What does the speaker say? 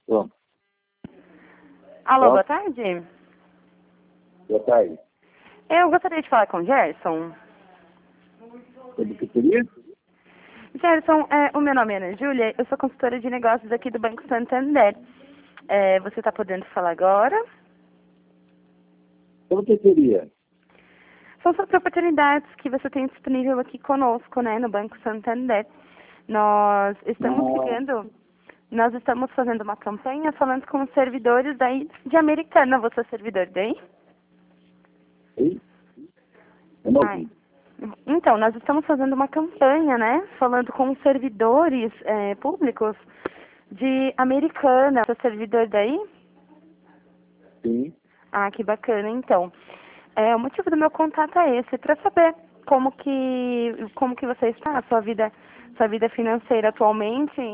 Pronto. Alô, Ó. boa tarde. Boa tarde. Eu gostaria de falar com o Gerson. Sobre o que seria? Gerson, o meu nome é Ana Júlia, eu sou consultora de negócios aqui do Banco Santander. Você está podendo falar agora? Sobre o que seria? São sobre oportunidades que você tem disponível aqui conosco, né, no Banco Santander. Nós estamos nós estamos fazendo uma campanha falando com os servidores daí de Americana. Você é servidor daí? Oi? Eu não Ai. ouvi. Então, nós estamos fazendo uma campanha, né, falando com os servidores públicos de Americana. Você é servidor daí? Sim. Ah, que bacana. Então, o motivo do meu contato é esse, para saber como que você está, a sua vida financeira atualmente.